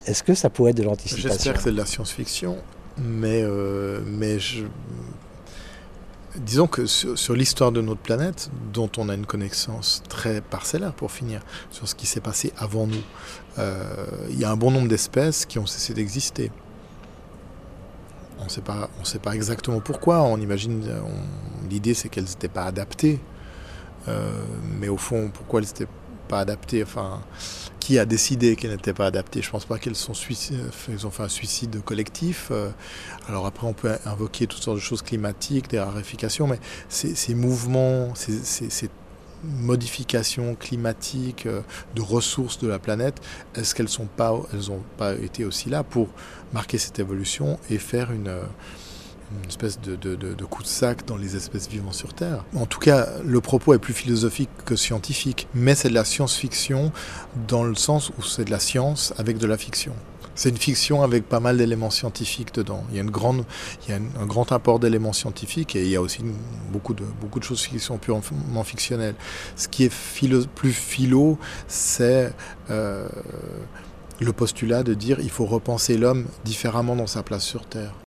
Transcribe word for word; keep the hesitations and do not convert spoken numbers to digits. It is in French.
Est-ce que ça pourrait être de l'anticipation? J'espère que c'est de la science-fiction, mais, euh, mais je... disons que sur, sur l'histoire de notre planète, dont on a une connaissance très parcellaire pour finir, sur ce qui s'est passé avant nous, euh, il y a un bon nombre d'espèces qui ont cessé d'exister. On ne sait pas, on sait pas exactement pourquoi. On imagine, on, l'idée c'est qu'elles n'étaient pas adaptées, euh, mais au fond, pourquoi elles n'étaient pas adaptées? Enfin, qui a décidé qu'elles n'étaient pas adaptées? Je ne pense pas qu'elles sont suicide, elles ont fait un suicide collectif. Euh, alors après, on peut invoquer toutes sortes de choses climatiques, des raréfications, mais ces, ces mouvements, ces, ces, ces modifications climatiques euh, de ressources de la planète, est-ce qu'elles sont pas, elles n'ont pas été aussi là pour marquer cette évolution et faire une, une espèce de, de, de, de coup de sac dans les espèces vivant sur Terre? En tout cas, le propos est plus philosophique que scientifique, mais c'est de la science-fiction dans le sens où c'est de la science avec de la fiction. C'est une fiction avec pas mal d'éléments scientifiques dedans. Il y a, une grande, il y a un grand apport d'éléments scientifiques et il y a aussi une, beaucoup, de, beaucoup de choses qui sont purement fictionnelles. Ce qui est philo, plus philo, c'est euh, le postulat de dire qu'il faut repenser l'homme différemment dans sa place sur Terre.